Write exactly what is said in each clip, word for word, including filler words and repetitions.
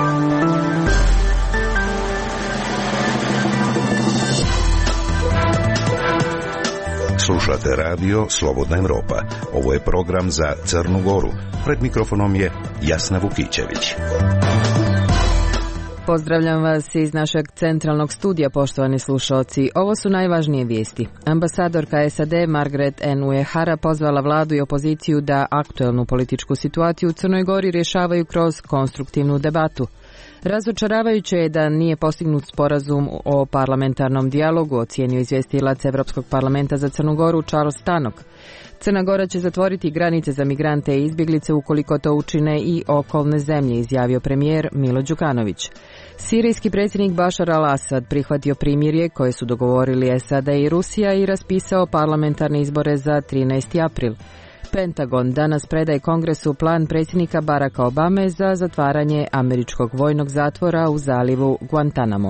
Slušate radio Slobodna Evropa. Ovo je program za Crnu Goru. Pred mikrofonom je Jasna Vukićević. Pozdravljam vas iz našeg centralnog studija, poštovani slušalci. Ovo su najvažnije vijesti. Ambasadorka S A D Margaret N. Uehara pozvala vladu i opoziciju da aktuelnu političku situaciju u Crnoj Gori rješavaju kroz konstruktivnu debatu. Razočaravajuće je da nije postignut sporazum o parlamentarnom dijalogu, ocijenio izvjestilac Evropskog parlamenta za Crnu Goru Charles Tannock. Crna Gora će zatvoriti granice za migrante i izbjeglice ukoliko to učine i okolne zemlje, izjavio premijer Milo Đukanović. Sirijski predsjednik Bašar al-Asad prihvatio primirje koje su dogovorili S A D i Rusija i raspisao parlamentarne izbore za trinaesti april. Pentagon danas predaje Kongresu plan predsjednika Baracka Obame za zatvaranje američkog vojnog zatvora u zalivu Guantanamo.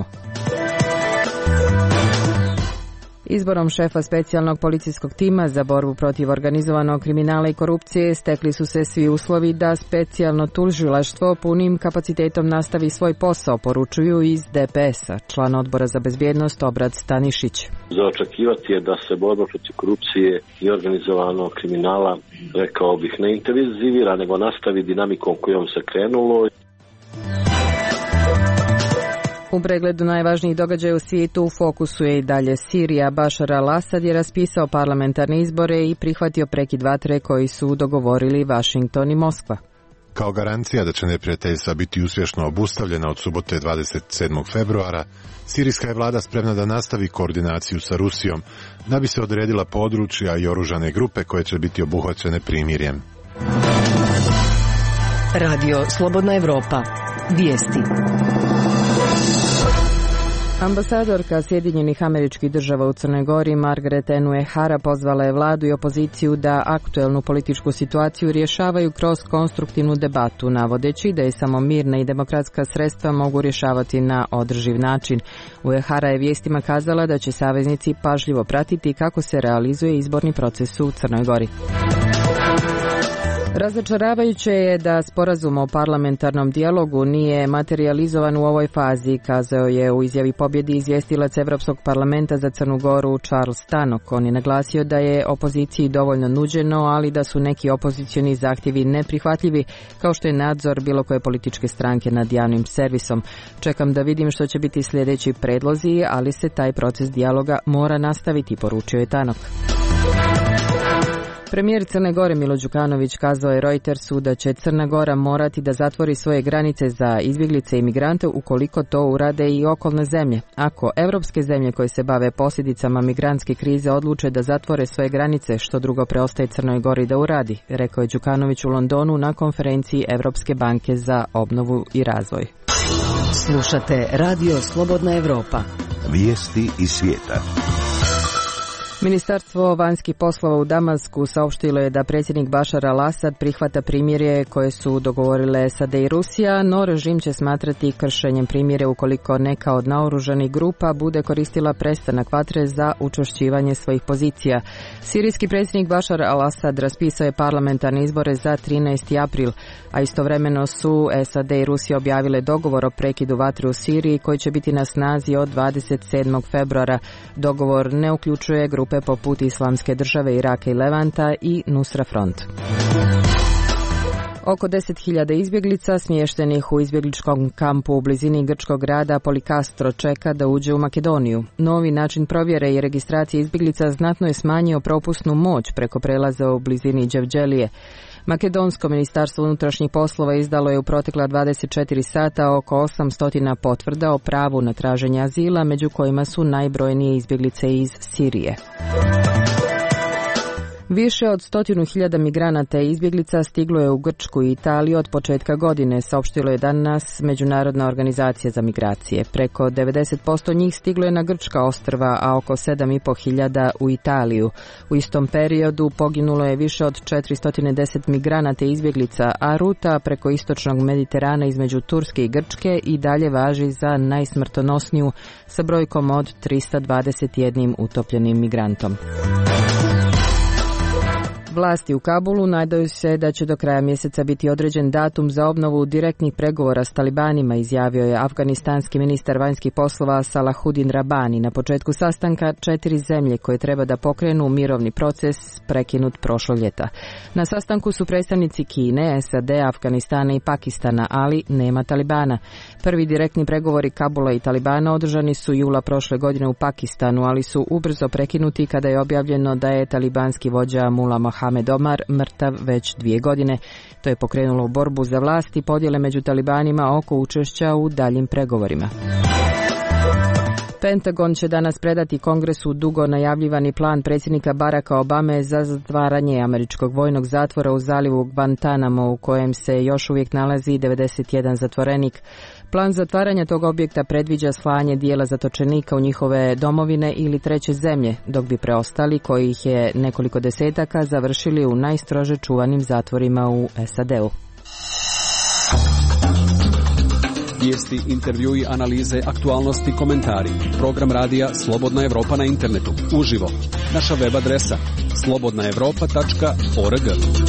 Izborom šefa specijalnog policijskog tima za borbu protiv organizovanog kriminala i korupcije stekli su se svi uslovi da specijalno tužilaštvo punim kapacitetom nastavi svoj posao, poručuju iz D P S-a, član odbora za bezbjednost Obrad Stanišić. Za očekivati je da se borba protiv korupcije i organizovanog kriminala, rekao bih, ne intenzivira, nego nastavi dinamikom kojom se krenulo. U pregledu najvažnijih događaja u svijetu u fokusu je i dalje Sirija. Bašar al-Asad je raspisao parlamentarne izbore i prihvatio prekid vatre koji su dogovorili Washington i Moskva. Kao garancija da će neprijateljstva biti uspješno obustavljena od subote dvadeset sedmog februara, sirijska je vlada spremna da nastavi koordinaciju sa Rusijom, da bi se odredila područja i oružane grupe koje će biti obuhvaćene primirjem. Radio Slobodna Evropa. Vijesti. Ambasadorka Sjedinjenih Američkih Država u Crnoj Gori Margaret N. Uehara pozvala je vladu i opoziciju da aktuelnu političku situaciju rješavaju kroz konstruktivnu debatu, navodeći da je samo mirna i demokratska sredstva mogu rješavati na održiv način. Uehara je vijestima kazala da će saveznici pažljivo pratiti kako se realizuje izborni proces u Crnoj Gori. Razočaravajuće je da sporazum o parlamentarnom dijalogu nije materializovan u ovoj fazi, kazao je u izjavi pobjedi izvjestilac Evropskog parlamenta za Crnu Goru Charles Tannock. On je naglasio da je opoziciji dovoljno nuđeno, ali da su neki opozicioni zahtjevi neprihvatljivi, kao što je nadzor bilo koje političke stranke nad javnim servisom. Čekam da vidim što će biti sljedeći predlozi, ali se taj proces dijaloga mora nastaviti, poručio je Tannock. Premijer Crne Gore Milo Đukanović kazao je Reutersu da će Crna Gora morati da zatvori svoje granice za izbjeglice i migrante ukoliko to urade i okolne zemlje. Ako evropske zemlje koje se bave posljedicama migrantske krize odluče da zatvore svoje granice, što drugo preostaje Crnoj Gori da uradi, rekao je Đukanović u Londonu na konferenciji Evropske banke za obnovu i razvoj. Slušate Radio Slobodna Evropa. Vijesti iz svijeta. Ministarstvo vanjskih poslova u Damasku saopštilo je da predsjednik Bašar al-Asad prihvata primirje koje su dogovorile S A D i Rusija, no režim će smatrati kršenjem primirja ukoliko neka od naoružanih grupa bude koristila prestanak vatre za učvršćivanje svojih pozicija. Sirijski predsjednik Bašar al-Asad raspisao je parlamentarne izbore za trinaesti april, a istovremeno su S A D i Rusija objavile dogovor o prekidu vatre u Siriji koji će biti na snazi od dvadeset sedmog februara. Dogovor ne uključuje grupe poput Islamske države, Iraka i Levanta i Nusra Front. Oko deset hiljada izbjeglica smještenih u izbjegličkom kampu u blizini grčkog grada Polikastro čeka da uđe u Makedoniju. Novi način provjere i registracije izbjeglica znatno je smanjio propusnu moć preko prelaza u blizini Đevđelije. Makedonsko ministarstvo unutrašnjih poslova izdalo je u protekla dvadeset četiri sata oko osamsto potvrda o pravu na traženje azila, među kojima su najbrojnije izbjeglice iz Sirije. Više od stotinu hiljada migranata i izbjeglica stiglo je u Grčku i Italiju od početka godine, saopštilo je danas Međunarodna organizacija za migracije. Preko devedeset posto njih stiglo je na grčka ostrva, a oko sedam i pol hiljada u Italiju. U istom periodu poginulo je više od četiristo deset migranata i izbjeglica, a ruta preko istočnog Mediterana između Turske i Grčke i dalje važi za najsmrtonosniju sa brojkom od trista dvadeset jedan utopljenim migrantom. Vlasti u Kabulu nadaju se da će do kraja mjeseca biti određen datum za obnovu direktnih pregovora s talibanima, izjavio je afganistanski ministar vanjskih poslova Salahuddin Rabbani na početku sastanka četiri zemlje koje treba da pokrenu mirovni proces prekinut prošlo ljeta. Na sastanku su predstavnici Kine, S A D, Afganistana i Pakistana, ali nema Talibana. Prvi direktni pregovori Kabula i Talibana održani su jula prošle godine u Pakistanu, ali su ubrzo prekinuti kada je objavljeno da je talibanski vođa Mullah Mohamed Omar mrtav već dvije godine. To je pokrenulo borbu za vlast i podjele među talibanima oko učešća u daljim pregovorima. Pentagon će danas predati Kongresu dugo najavljivani plan predsjednika Baracka Obame za zatvaranje američkog vojnog zatvora u zalivu Guantanamo, u kojem se još uvijek nalazi devedeset jedan zatvorenik. Plan zatvaranja tog objekta predviđa slanje dijela zatočenika u njihove domovine ili treće zemlje, dok bi preostali, kojih je nekoliko desetaka, završili u najstrože čuvanim zatvorima u S A D-u. Vijesti, intervjui, analize, aktualnosti, komentari. Program radija Slobodna Evropa na internetu. Uživo. Naša web adresa slobodna evropa tačka org.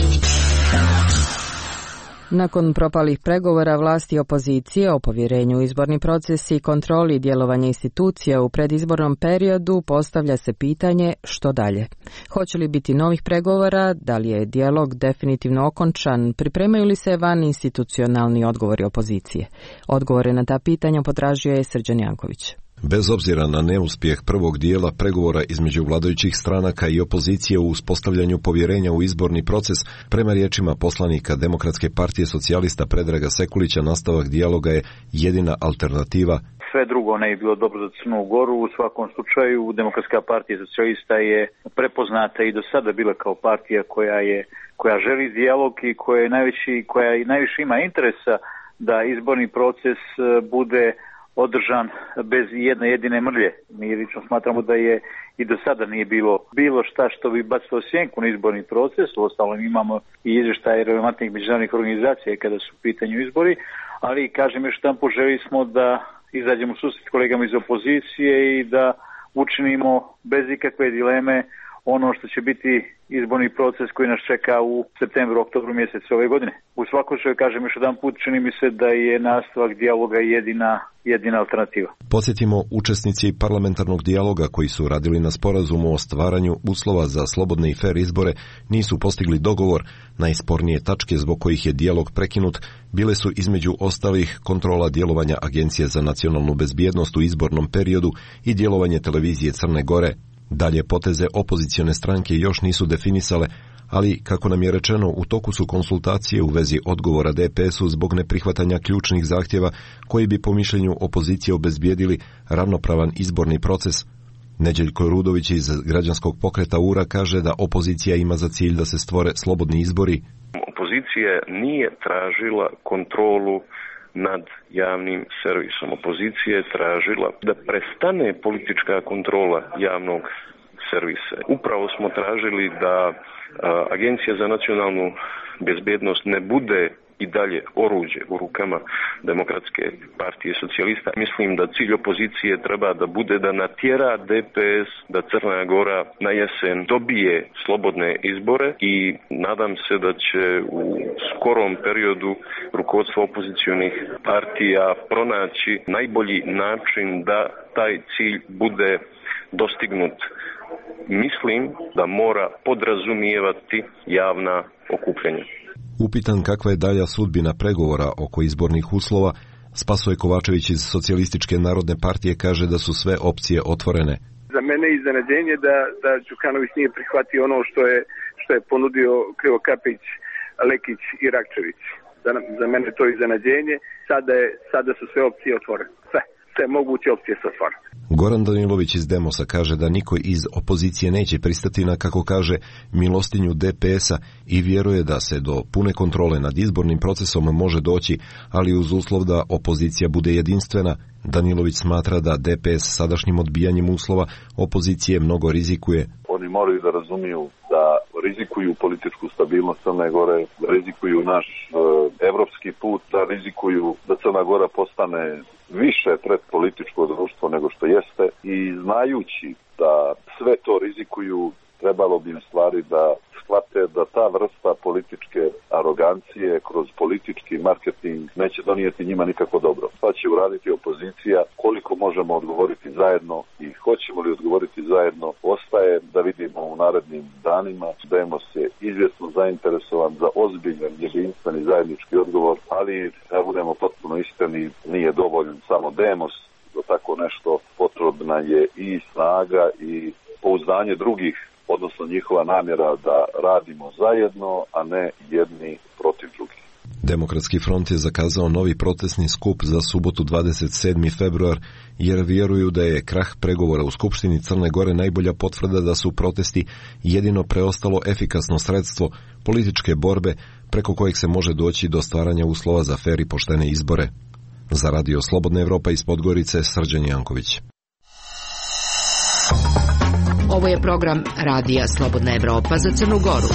Nakon propalih pregovora vlasti i opozicije o povjerenju u izborni proces i kontroli djelovanja institucija u predizbornom periodu, postavlja se pitanje što dalje. Hoće li biti novih pregovora, da li je dijalog definitivno okončan, pripremaju li se van institucionalni odgovori opozicije? Odgovore na ta pitanja potražio je Srđan Janković. Bez obzira na neuspjeh prvog dijela pregovora između vladajućih stranaka i opozicije u uspostavljanju povjerenja u izborni proces, prema riječima poslanika Demokratske partije socijalista Predraga Sekulića, nastavak dijaloga je jedina alternativa. Sve drugo ne je bilo dobro za Crnu Goru. U svakom slučaju Demokratska partija socijalista je prepoznata i do sada bila kao partija koja je koja želi dijalog i koja je najveći, koja i najviše ima interesa da izborni proces bude održan bez jedne jedine mrlje. Mi lično smatramo da je i do sada nije bilo bilo šta što bi bacilo sjenku na izborni proces. Uostalom imamo i izvještaje relevantnih međunarodnih organizacija kada su u pitanju izbori, ali kažem još jedan put, želi smo da izađemo u susret kolegama iz opozicije i da učinimo bez ikakve dileme ono što će biti izborni proces koji nas čeka u septembru, oktobru mjesecu ove godine. U svakom slučaju, kažem još jedan put, čini mi se da je nastavak dijaloga jedina, jedina alternativa. Podsjetimo, učesnici parlamentarnog dijaloga koji su radili na sporazumu o stvaranju uslova za slobodne i fer izbore nisu postigli dogovor. Najspornije tačke zbog kojih je dijalog prekinut bile su između ostalih kontrola djelovanja Agencije za nacionalnu bezbjednost u izbornom periodu i djelovanje televizije Crne Gore. Dalje poteze opozicione stranke još nisu definisale, ali, kako nam je rečeno, u toku su konsultacije u vezi odgovora D P S-u zbog neprihvatanja ključnih zahtjeva koji bi po mišljenju opozicije obezbijedili ravnopravan izborni proces. Neđeljko Rudović iz građanskog pokreta U R A kaže da opozicija ima za cilj da se stvore slobodni izbori. Opozicija nije tražila kontrolu nad javnim servisom. Opozicija je tražila da prestane politička kontrola javnog servisa. Upravo smo tražili da a, Agencija za nacionalnu bezbjednost ne bude i dalje oruđe u rukama Demokratske partije socijalista. Mislim da cilj opozicije treba da bude da natjera D P S, da Crna Gora na jesen dobije slobodne izbore i nadam se da će u skorom periodu rukovodstvo opozicionih partija pronaći najbolji način da taj cilj bude dostignut. Mislim da mora podrazumijevati javna okupljanja. Upitan kakva je dalja sudbina pregovora oko izbornih uslova, Spasoje Kovačević iz Socijalističke narodne partije kaže da su sve opcije otvorene. Za mene je iznenađenje da, da Đukanović nije prihvatio ono što je, što je ponudio Krivokapić, Lekić i Rakčević. Za, za mene to je iznenađenje. Sada, je, sada su sve opcije otvorene. Sve. Sve moguće opcije su otvorene. Goran Danilović iz Demosa kaže da niko iz opozicije neće pristati na, kako kaže, milostinju D P S-a i vjeruje da se do pune kontrole nad izbornim procesom može doći, ali uz uslov da opozicija bude jedinstvena. Danilović smatra da D P S sadašnjim odbijanjem uslova opozicije mnogo rizikuje. Oni moraju da razumiju da rizikuju političku stabilnost Crne Gore, da rizikuju naš e, evropski put, da rizikuju da Crna Gora postane više predpolitičko društvo nego što jeste i znajući da sve to rizikuju, trebalo bi im stvari da shvate da ta vrsta političke arogancije kroz politički marketing neće donijeti njima nikako dobro. Pa će uraditi opozicija, koliko možemo odgovoriti zajedno i hoćemo li odgovoriti zajedno, ostaje da vidimo u narednim danima. Demos je izvjesno zainteresovan za ozbiljan, jedinstveni zajednički odgovor, ali da budemo potpuno iskreni, nije dovoljan samo demos. Za tako nešto potrebna je i snaga i pouzdanje drugih, odnosno njihova namjera da radimo zajedno, a ne jedni protiv drugih. Demokratski front je zakazao novi protestni skup za subotu dvadeset sedmi februar, jer vjeruju da je krah pregovora u Skupštini Crne Gore najbolja potvrda da su protesti jedino preostalo efikasno sredstvo političke borbe preko kojeg se može doći do stvaranja uslova za fer i poštene izbore. Za Radio Slobodna Evropa iz Podgorice, Srđan Janković. Ovo je program Radija Slobodna Evropa za Crnu Goru.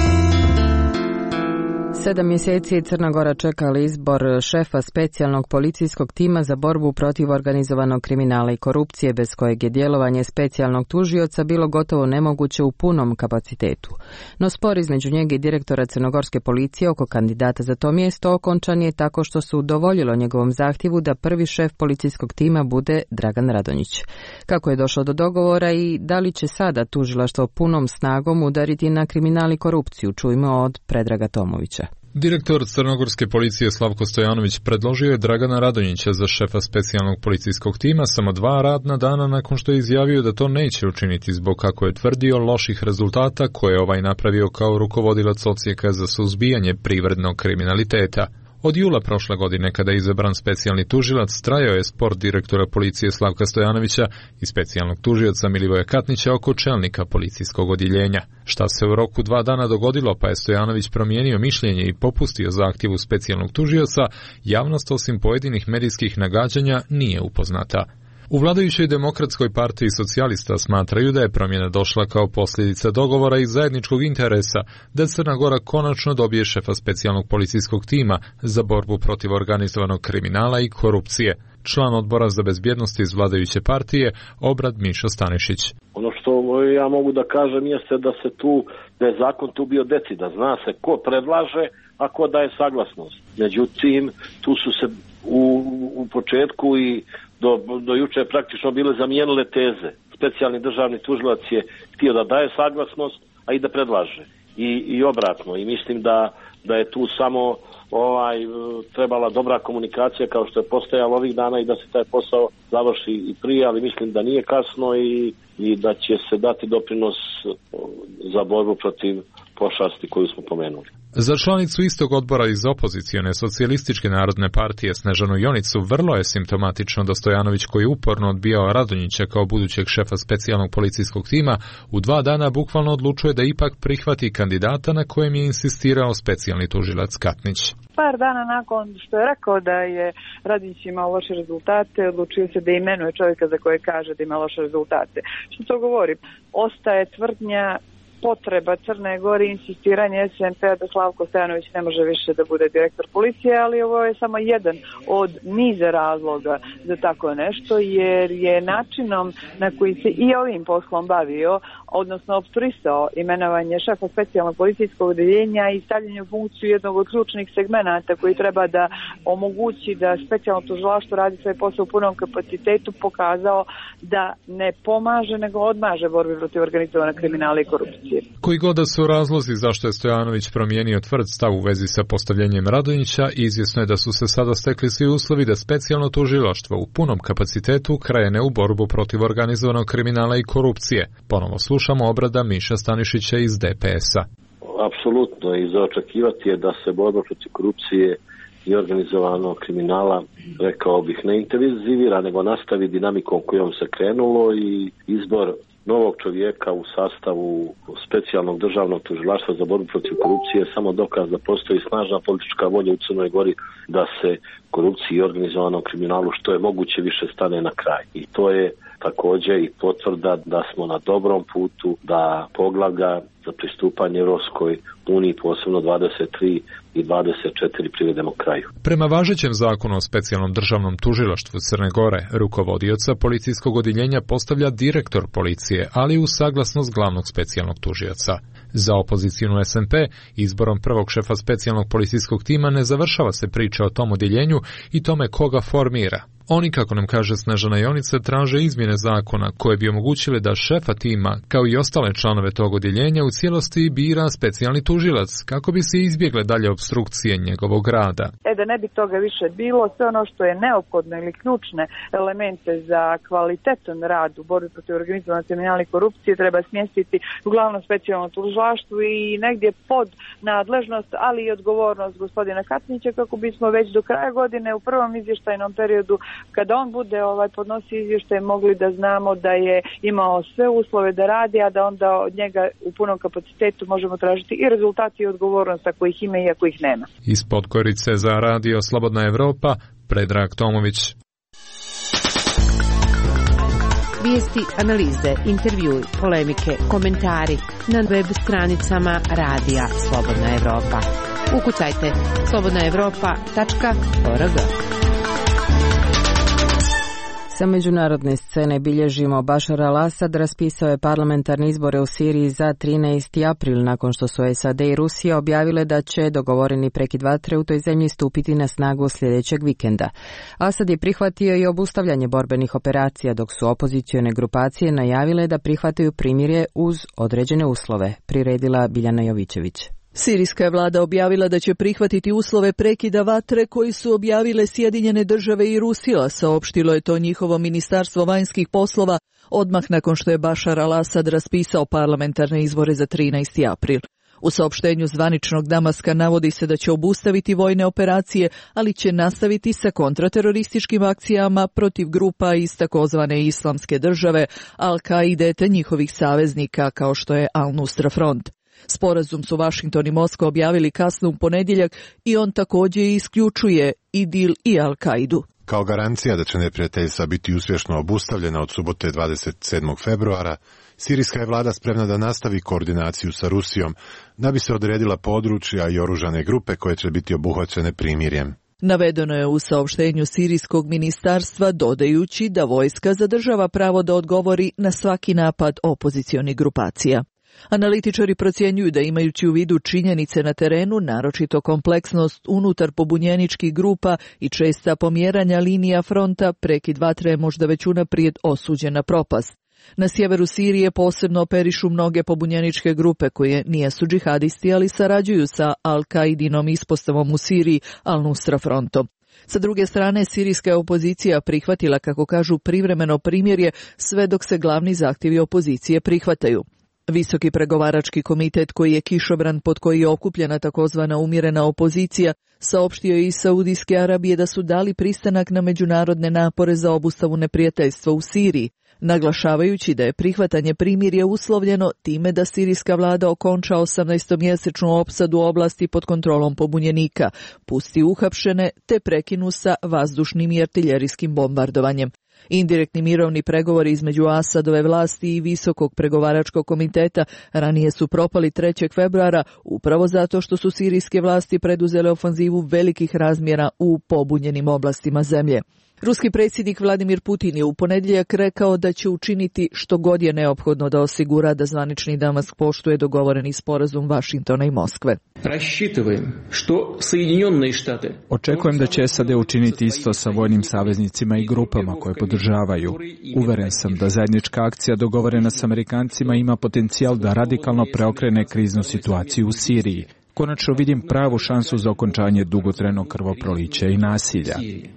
Sedam mjeseci je Crna Gora čekala izbor šefa specijalnog policijskog tima za borbu protiv organizovanog kriminala i korupcije, bez kojeg je djelovanje specijalnog tužioca bilo gotovo nemoguće u punom kapacitetu. No spor između njega i direktora crnogorske policije oko kandidata za to mjesto okončan je tako što su udovoljilo njegovom zahtjevu da prvi šef policijskog tima bude Dragan Radonjić. Kako je došlo do dogovora i da li će sada tužilaštvo punom snagom udariti na kriminal i korupciju, čujmo od Predraga Tomovića. Direktor crnogorske policije Slavko Stojanović predložio je Dragana Radonjića za šefa specijalnog policijskog tima samo dva radna dana nakon što je izjavio da to neće učiniti zbog, kako je tvrdio, loših rezultata koje je ovaj napravio kao rukovodilac odsjeka za suzbijanje privrednog kriminaliteta. Od jula prošle godine, kada je izabran specijalni tužilac, trajao je spor direktora policije Slavka Stojanovića i specijalnog tužioca Milivoja Katnića oko čelnika policijskog odjeljenja. Šta se u roku dva dana dogodilo, pa je Stojanović promijenio mišljenje i popustio zahtjevu specijalnog tužioca, javnost osim pojedinih medijskih nagađanja nije upoznata. U vladajućoj Demokratskoj partiji socijalista smatraju da je promjena došla kao posljedica dogovora i zajedničkog interesa da Crna Gora konačno dobije šefa specijalnog policijskog tima za borbu protiv organizovanog kriminala i korupcije. Član odbora za bezbjednost iz vladajuće partije, Obrad Mišo Stanišić. Ono što ja mogu da kažem jeste da se tu, da je zakon tu bio decidan. Zna se ko predlaže, a ko daje saglasnost. Međutim, tu su se u, u početku i do, do juče praktično bile zamijenile teze. Specijalni državni tužilac je htio da daje saglasnost, a i da predlaže. I, i obratno. I mislim da, da je tu samo ovaj trebala dobra komunikacija kao što je postojala ovih dana i da se taj posao završi i prije, ali mislim da nije kasno i, i da će se dati doprinos za borbu protiv pošasti koju smo pomenuli. Za članicu istog odbora iz opozicione socijalističke narodne partije Snežanu Jonicu vrlo je simptomatično da Stojanović, koji uporno odbijao Radonjića kao budućeg šefa specijalnog policijskog tima, u dva dana bukvalno odlučuje da ipak prihvati kandidata na kojem je insistirao specijalni tužilac Katnić. Par dana nakon što je rekao da je Radonjić imao loše rezultate, odlučio se da imenuje čovjeka za koje kaže da ima loše rezultate. Što to govori? Ostaje tvrdnja potreba Crne Gore i insistiranje S N P-a da Slavko Stojanović ne može više da bude direktor policije, ali ovo je samo jedan od niza razloga za tako nešto, jer je načinom na koji se i ovim poslom bavio, odnosno obstruisao imenovanje šefa specijalnog policijskog odjeljenja i stavljanje u funkciju jednog od ključnih segmenata koji treba da omogući da specijalno tužilaštvo radi svoj posao u punom kapacitetu, pokazao da ne pomaže nego odmaže borbi protiv organizovanog kriminala i korupcije. Koji god da su razlozi zašto je Stojanović promijenio tvrd stav u vezi sa postavljanjem Radonjića, izvjesno je da su se sada stekli svi uslovi da specijalno tužilaštvo u punom kapacitetu krene u borbu protiv organizovanog kriminala i korupcije. Ponovo slušamo Obrada Miša Stanišića iz D P S-a. Apsolutno, i za očekivati je da se borba protiv korupcije i organizovanog kriminala, rekao bih, ne intenzivira, nego nastavi dinamikom kojom se krenulo i izbor novog čovjeka u sastavu specijalnog državnog tužilaštva za borbu protiv korupcije je samo dokaz da postoji snažna politička volja u Crnoj Gori da se korupciji i organizovanom kriminalu što je moguće više stane na kraj. I to je također i potvrda da smo na dobrom putu, da poglavlja za pristupanje Europskoj uniji, posebno dvadeset tri i dvadeset četiri, privedemo kraju. Prema važećem zakonu o specijalnom državnom tužilaštvu Crne Gore, rukovodioca policijskog odjeljenja postavlja direktor policije, ali uz saglasnost glavnog specijalnog tužioca. Za opozicijnu S N P, izborom prvog šefa specijalnog policijskog tima ne završava se priča o tom odjeljenju i tome koga formira. Oni, kako nam kaže Snežana Jonica, traže izmjene zakona koje bi omogućile da šefa tima, kao i ostale članove tog odjeljenja, u cijelosti bira specijalni tužilac, kako bi se izbjegle dalje obstrukcije njegovog rada. E da ne bi toga više bilo, sve ono što je neophodno ili ključne elemente za kvalitetan rad u borbi protiv organizovanog kriminala i korupcije treba smjestiti u glavno specijalno tužilaštvo i negdje pod nadležnost, ali i odgovornost gospodina Katnića, kako bismo već do kraja godine u prvom izvještajnom periodu, kada on bude ovaj podnosi izvještaj, mogli da znamo da je imao sve uslove da radi, a da onda od njega u punom kapacitetu možemo tražiti i rezultati i odgovornost ako ih ima i ako ih nema. Iz Podgorice za radio Slobodna Evropa, Predrag Tomović. Vijesti, analize, intervjui, polemike, komentari na web stranicama radija Slobodna Evropa. Ukucajte slobodna evropa tačka org. Sa međunarodne scene bilježimo Bašar al-Asad raspisao je parlamentarne izbore u Siriji za trinaesti april nakon što su S A D i Rusija objavile da će dogovoreni prekid vatre u toj zemlji stupiti na snagu sljedećeg vikenda. Asad je prihvatio i obustavljanje borbenih operacija dok su opozicione grupacije najavile da prihvataju primirje uz određene uslove, priredila Biljana Jovićević. Sirijska je vlada objavila da će prihvatiti uslove prekida vatre koji su objavile Sjedinjene države i Rusija, saopštilo je to njihovo ministarstvo vanjskih poslova odmah nakon što je Bašar al-Asad raspisao parlamentarne izbore za trinaesti april. U saopštenju zvaničnog Damaska navodi se da će obustaviti vojne operacije, ali će nastaviti sa kontraterorističkim akcijama protiv grupa iz takozvane islamske države, Al-Kaide te njihovih saveznika kao što je Al-Nusra Front. Sporazum su Washington i Moskva objavili kasno u ponedjeljak i on također isključuje IDIL i Al-Kaidu. Kao garancija da će neprijateljstva biti uspješno obustavljena od subote dvadeset sedmog februara, sirijska je vlada spremna da nastavi koordinaciju sa Rusijom, da bi se odredila područja i oružane grupe koje će biti obuhvaćene primirjem. Navedeno je u saopštenju sirijskog ministarstva, dodajući da vojska zadržava pravo da odgovori na svaki napad opozicionih grupacija. Analitičari procjenjuju da imajući u vidu činjenice na terenu, naročito kompleksnost unutar pobunjeničkih grupa i česta pomjeranja linija fronta, prekid vatre je možda već unaprijed osuđen na propast. Na sjeveru Sirije posebno operišu mnoge pobunjeničke grupe koje nijesu džihadisti, ali sarađuju sa Al-Kaidinom ispostavom u Siriji, Al-Nusra frontom. Sa druge strane, sirijska je opozicija prihvatila, kako kažu, privremeno primirje sve dok se glavni zahtjevi opozicije prihvataju. Visoki pregovarački komitet, koji je kišobran pod koji je okupljena takozvana umjerena opozicija, saopštio je iz Saudijske Arabije da su dali pristanak na međunarodne napore za obustavu neprijateljstva u Siriji, naglašavajući da je prihvatanje primirja uslovljeno time da sirijska vlada okonča osamnaestomjesečnu opsadu oblasti pod kontrolom pobunjenika, pusti uhapšene te prekinu sa vazdušnim i artiljerijskim bombardovanjem. Indirektni mirovni pregovori između Asadove vlasti i Visokog pregovaračkog komiteta ranije su propali trećeg februara upravo zato što su sirijske vlasti preduzele ofanzivu velikih razmjera u pobunjenim oblastima zemlje. Ruski predsjednik Vladimir Putin je u ponedjeljak rekao da će učiniti što god je neophodno da osigura da zvanični Damask poštuje dogovoreni sporazum Vašingtona i Moskve. Očekujem da će S A D učiniti isto sa vojnim saveznicima i grupama koje podržavaju. Uveren sam da zajednička akcija dogovorena s Amerikancima ima potencijal da radikalno preokrene kriznu situaciju u Siriji. Konačno vidim pravu šansu za okončanje dugotrajnog krvoprolića i nasilja.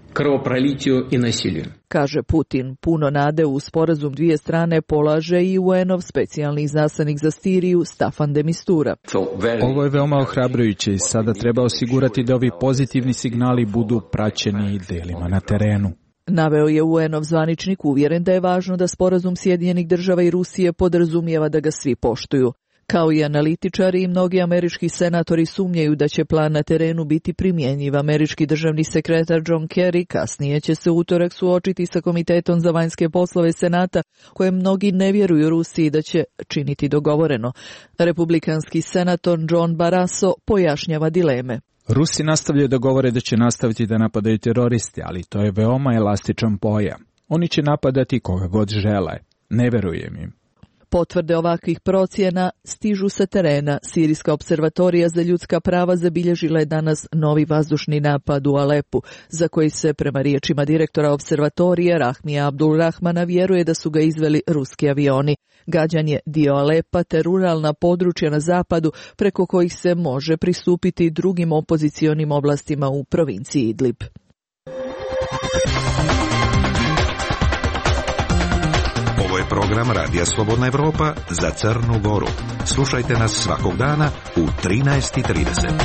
Kaže Putin. Puno nade u sporazum dvije strane polaže i U N-ov specijalni izaslanik za Siriju Staffan de Mistura. Ovo je veoma ohrabrujuće i sada treba osigurati da ovi pozitivni signali budu praćeni delima na terenu. Naveo je U N-ov zvaničnik, uvjeren da je važno da sporazum Sjedinjenih država i Rusije podrazumijeva da ga svi poštuju. Kao i analitičari i mnogi američki senatori sumnjaju da će plan na terenu biti primjenjiv. Američki državni sekretar John Kerry kasnije će se utorak suočiti sa Komitetom za vanjske poslove Senata, koje mnogi ne vjeruju Rusiji da će činiti dogovoreno. Republikanski senator John Barrasso pojašnjava dileme. Rusi nastavljaju da govore da će nastaviti da napadaju teroristi, ali to je veoma elastičan pojam. Oni će napadati koga god žele. Ne verujem im. Potvrde ovakvih procjena stižu sa terena. Sirijska observatorija za ljudska prava zabilježila je danas novi vazdušni napad u Alepu, za koji se, prema riječima direktora observatorije Rahmija Abdulrahmana, vjeruje da su ga izveli ruski avioni. Gađan je dio Alepa te ruralna područja na zapadu preko kojih se može pristupiti drugim opozicionim oblastima u provinciji Idlib. Ovo je program Radija Slobodna Evropa za Crnu Goru. Slušajte nas svakog dana u trinaest i trideset.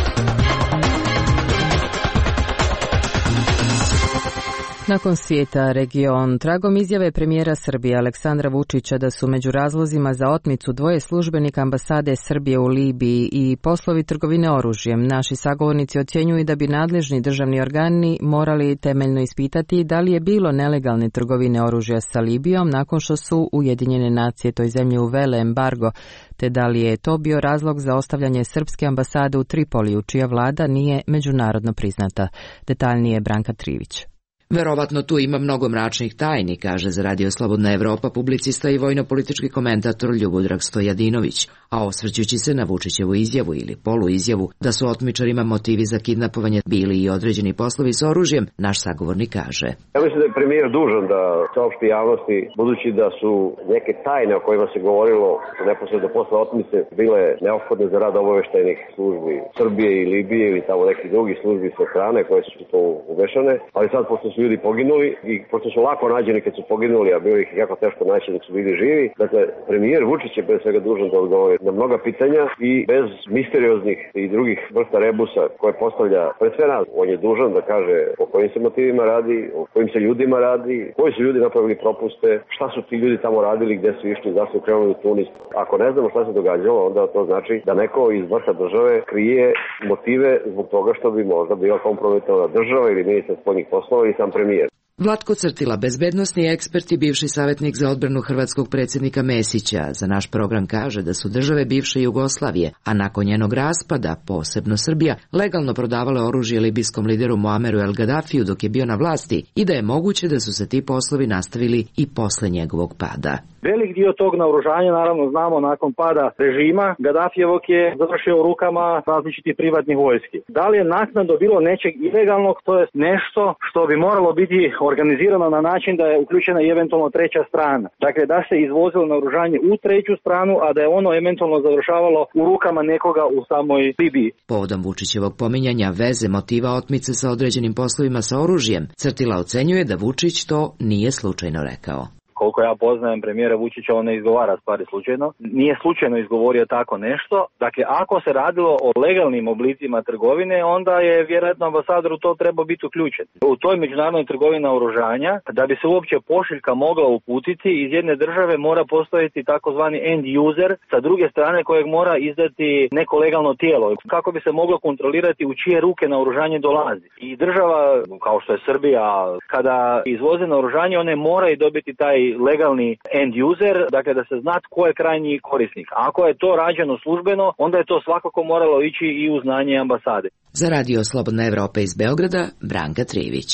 Nakon svijeta region, tragom izjave premijera Srbije Aleksandra Vučića da su među razlozima za otmicu dvoje službenika ambasade Srbije u Libiji i poslovi trgovine oružjem, naši sagovornici ocjenjuju da bi nadležni državni organi morali temeljno ispitati da li je bilo nelegalne trgovine oružja sa Libijom nakon što su Ujedinjene nacije toj zemlji uvele embargo, te da li je to bio razlog za ostavljanje srpske ambasade u Tripoliju, čija vlada nije međunarodno priznata. Detaljnije Branka Trivić. Verovatno tu ima mnogo mračnih tajni, kaže za Radio Slobodna Evropa publicista i vojno-politički komentator Ljubodrag Stojadinović, a osvrćući se na Vučićevu izjavu ili poluizjavu da su otmičarima motivi za kidnapovanje bili i određeni poslovi s oružjem, naš sagovornik kaže. Ja mislim da je premijer dužan da saopšti javnosti, budući da su neke tajne o kojima se govorilo neposredno posle otmice bile neophodne za rad obaveštajnih službi Srbije i Libije ili tamo nekih drugih službi sa strane koje su to uvešane, ali sad pošto su ljudi poginuli i pošto su lako nađeni kad su poginuli, a bilo ih jako teško naći dok su bili živi, dakle premijer Vučić je pre svega dužan da odgovori na mnoga pitanja i bez misterioznih i drugih vrsta rebusa koje postavlja pred sve nas. On je dužan da kaže o kojim se motivima radi, o kojim se ljudima radi, koji su ljudi napravili propuste, šta su ti ljudi tamo radili, gde su išli, zašto su krenuli u Tunis. Ako ne znamo šta se događalo, onda to znači da neko iz vrha države krije motive zbog toga što bi možda bila kompromitovana država ili ministar spoljnih poslova i sam premijer. Vlatko Crtila, bezbednosni ekspert i bivši savjetnik za odbranu hrvatskog predsjednika Mesića, za naš program kaže da su države bivše Jugoslavije, a nakon njenog raspada, posebno Srbija, legalno prodavale oružje libijskom lideru Muameru El Gaddafiju dok je bio na vlasti i da je moguće da su se ti poslovi nastavili i posle njegovog pada. Velik dio tog naoružanja, naravno znamo, nakon pada režima Gaddafijevog je završio u rukama različitih privatnih vojski. Da li je naknadno bilo nečeg ilegalnog, to je nešto što bi moralo biti organizirano na način da je uključena i eventualno treća strana. Dakle, da se izvozilo naoružanje u treću stranu, a da je ono eventualno završavalo u rukama nekoga u samoj Libiji. Povodom Vučićevog pominjanja veze motiva otmice sa određenim poslovima sa oružjem, Crtila ocenjuje da Vučić to nije slučajno rekao. Koliko ja poznajem premijera Vučića, on ne izgovara stvari slučajno. Nije slučajno izgovorio tako nešto. Dakle, ako se radilo o legalnim oblicima trgovine, onda je vjerojatno ambasador u to trebao biti uključen. U toj međunarodnoj trgovini naoružanja, da bi se uopće pošiljka mogla uputiti, iz jedne države mora postojati takozvani end user, sa druge strane kojeg mora izdati neko legalno tijelo, kako bi se moglo kontrolirati u čije ruke naoružanje dolazi. I država, kao što je Srbija, kada izvoze naoružanje, one moraju dobiti taj legalni end user, dakle da se zna tko je krajnji korisnik. Ako je to rađeno službeno, onda je to svakako moralo ići i u znanje ambasade. Za Radio Slobodna Evropa iz Beograda, Branka Trivić.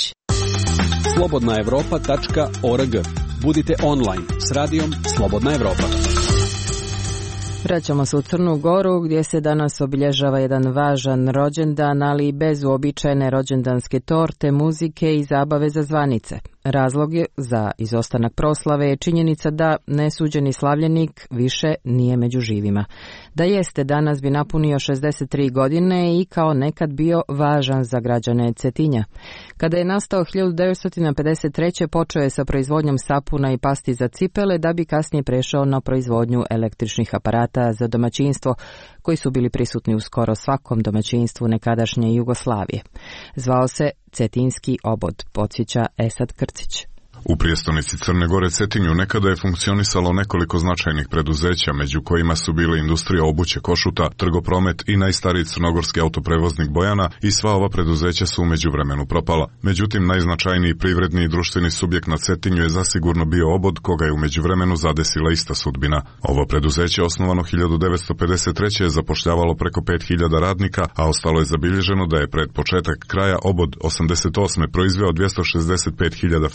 slobodna evropa tačka org. Budite online s radijom Slobodna Evropa. Vraćamo se u Crnu Goru gdje se danas obilježava jedan važan rođendan, ali bez uobičajene rođendanske torte, muzike i zabave za zvanice. Razlog je za izostanak proslave je činjenica da nesuđeni slavljenik više nije među živima. Da jeste, danas bi napunio šezdeset tri godine i kao nekad bio važan za građane Cetinja. Kada je nastao hiljadu devetsto pedeset treće počeo je sa proizvodnjom sapuna i pasti za cipele, da bi kasnije prešao na proizvodnju električnih aparata za domaćinstvo, koji su bili prisutni u skoro svakom domaćinstvu nekadašnje Jugoslavije. Zvao se Cetinski obod, podsjeća Esad Krcić. U prijestolnici Crne Gore Cetinju nekada je funkcionisalo nekoliko značajnih preduzeća, među kojima su bile industrija obuće Košuta, Trgopromet i najstariji crnogorski autoprevoznik Bojana, i sva ova preduzeća su u međuvremenu propala. Međutim, najznačajniji privredni i društveni subjekt na Cetinju je zasigurno bio obod, koga je u međuvremenu zadesila ista sudbina. Ovo preduzeće, osnovano hiljadu devetsto pedeset treće je zapošljavalo preko pet hiljada radnika, a ostalo je zabilježeno da je pred početak kraja obod osamdeset osme proizveo dvjesto šezdeset pet hiljada frižidera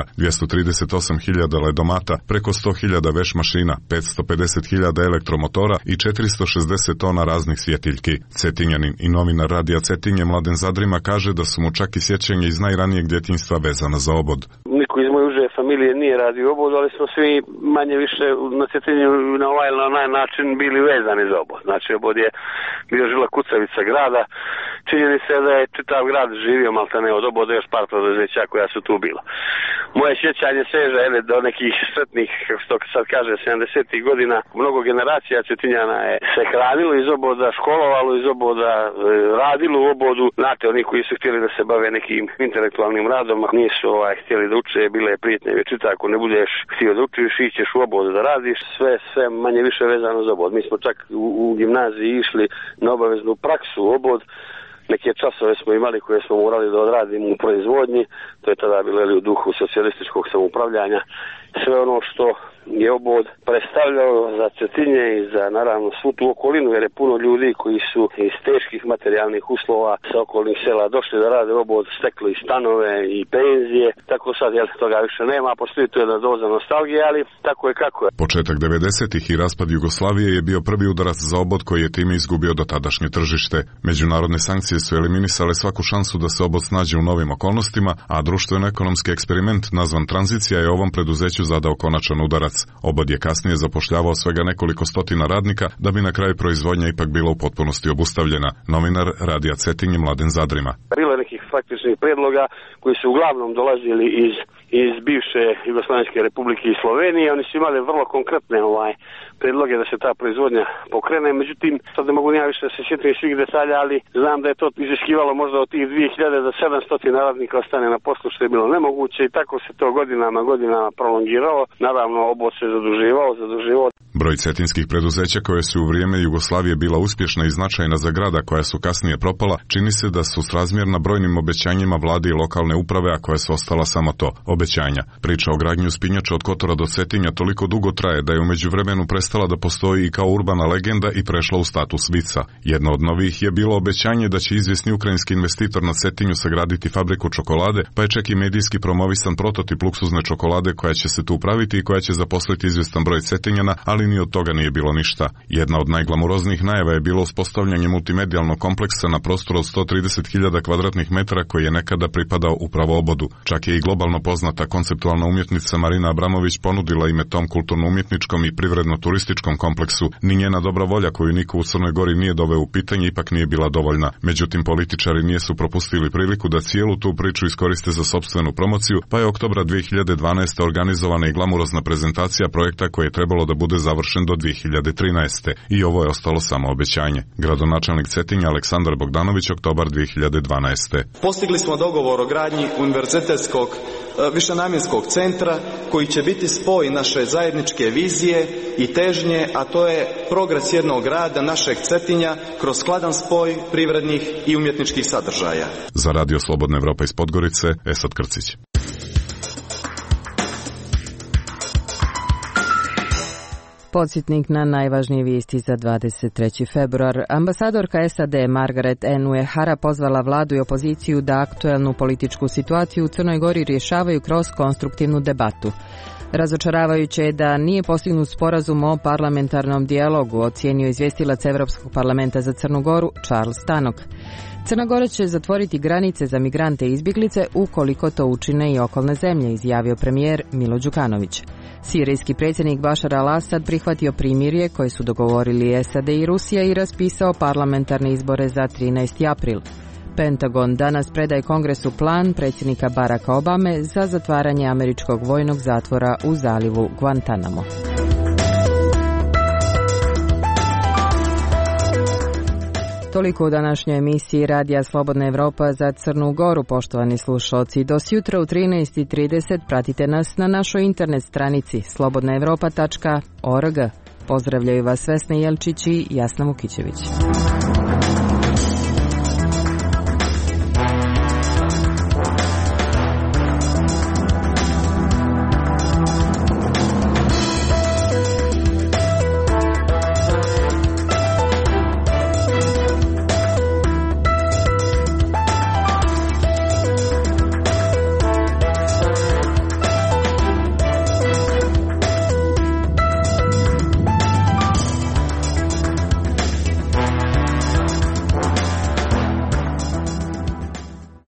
dvjesto trideset osam hiljada ledomata, preko sto hiljada veš mašina, petsto pedeset hiljada elektromotora i četiristo šezdeset tona raznih svjetiljki. Cetinjanin i novinar Radija Cetinje Mladen Zadrima kaže da su mu čak i sjećanje iz najranijeg djetinjstva vezana za obod. Niko iz moje uže familije nije radio obod, ali smo svi manje više na Cetinju na ovaj ili na onaj način bili vezani za obod. Znači obod je bio žila kucavica grada. Činjeni se da je čitav grad živio maltene od oboda, još par preduzeća koja su tu bila. Moje sjećanje seže ele, do nekih sretnih, što sad kaže, sedamdesetih godina. Mnogo generacija Cetinjana je se hranilo iz oboda, školovalo iz oboda, radilo u obodu. Znate, oni koji su htjeli da se bave nekim intelektualnim radom, nisu ovaj, htjeli da uče, bile je prijetnje vječita, ako ne budeš htio da učiš, ićeš u obodu da radiš, sve, sve manje više vezano za obod. Mi smo čak u, u gimnaziji išli na obaveznu praksu u obod. Neke časove smo imali koje smo morali da odradimo u proizvodnji, to je tada bilo u duhu socijalističkog samoupravljanja. Sve ono što je obod predstavljao za Cetinje i za naravno svu tu okolinu, jer je puno ljudi koji su iz teških materijalnih uslova sa okolnih sela došli da rade obod, stekli stanove i penzije, tako sad jel, toga više nema, postoji tu jedna doza nostalgije, ali tako je kako je. Početak devedesetih i raspad Jugoslavije je bio prvi udarac za obod koji je time izgubio dotadašnje tržište. Međunarodne sankcije su eliminisale svaku šansu da se obod snađe u novim okolnostima, a društveno-ekonomski eksperiment nazvan tranzicija je ovom preduzeću zadao konačan udarac. Obod je kasnije zapošljavao svega nekoliko stotina radnika, da bi na kraju proizvodnja ipak bila u potpunosti obustavljena. Novinar Radija Cetinje Mladen Zadrima. Bilo je nekih faktičnih predloga koji su uglavnom dolazili iz, iz bivše Jugoslavenske republike i Slovenije. Oni su imali vrlo konkretne ovaj, predloge da se ta proizvodnja pokrene. Međutim, sad ne mogu nija više da se sjetim svih detalja, ali znam da je to iziskivalo možda od tih dvije hiljade do sedamsto radnika ostane na poslu, što je bilo nemoguće i tako se to godinama, godinama prolongiralo. Naravno, obod se zaduživao, zaduživao. Broj cetinskih preduzeća koje su u vrijeme Jugoslavije bila uspješna i značajna za grada koja su kasnije propala, čini se da su srazmjerna brojnim obećanjima vlade i lokalne uprave, a koja su ostala samo to, obećanja. Priča o gradnji uspinjača od Kotora do Cetinja toliko dugo traje da je u međuvremenu prestala da postoji i kao urbana legenda i prešla u status vica. Jedno od novih je bilo obećanje da će izvjesni ukrajinski investitor na Cetinju sagraditi fabriku čokolade, pa je čak i medijski promovisan prototip luksuzne čokolade koja će se tu praviti i koja će zaposliti izvjestan broj Cetinjana, ali ni od toga nije bilo ništa. Jedna od najglamuroznijih najava je bilo uspostavljanje multimedijalnog kompleksa na prostoru od sto trideset hiljada kvadratnih metara koji je nekada pripadao upravo obodu. Čak je i globalno poznata konceptualna umjetnica Marina Abramović ponudila ime tom kulturno-umjetničkom i privredno-turističkom kompleksu. Ni njena dobra volja koju niko u Crnoj Gori nije doveo u pitanje ipak nije bila dovoljna. Međutim, političari nijesu propustili priliku da cijelu tu priču iskoriste za sopstvenu promociju, pa je oktobra dvije hiljade dvanaeste. organizovana i glamurozna prezentacija projekta koji je trebalo da bude završen do dvije hiljade trinaeste. I ovo je ostalo samo obećanje. Gradonačelnik Cetinja Aleksandar Bogdanović, oktobar dvije hiljade dvanaeste. Postigli smo dogovor o gradnji univerzitetskog višenamjenskog centra koji će biti spoj naše zajedničke vizije i težnje, a to je progres jednog grada, našeg Cetinja, kroz skladan spoj privrednih i umjetničkih sadržaja. Za Radio Slobodna Evropa iz Podgorice, Esad Krcić. Podsjetnik na najvažnije vijesti za dvadeset treći februar. Ambasadorka S A D Margaret N. Uehara pozvala vladu i opoziciju da aktuelnu političku situaciju u Crnoj Gori rješavaju kroz konstruktivnu debatu. Razočaravajuće je da nije postignut sporazum o parlamentarnom dijalogu, ocijenio izvjestilac Evropskog parlamenta za Crnu Goru Charles Tannock. Crna Gora će zatvoriti granice za migrante i izbjeglice ukoliko to učine i okolne zemlje, izjavio premijer Milo Đukanović. Sirijski predsjednik Bašar al-Assad prihvatio primirje koje su dogovorili S A D i Rusija i raspisao parlamentarne izbore za trinaesti april. Pentagon danas predaje Kongresu plan predsjednika Baracka Obame za zatvaranje američkog vojnog zatvora u zalivu Guantanamo. Toliko u današnjoj emisiji Radija Slobodna Evropa za Crnu Goru, poštovani slušalci. Do sutra u trinaest i trideset pratite nas na našoj internet stranici slobodna evropa tačka org. Pozdravljaju vas Vesna Jelčić i Jasna Vukićević.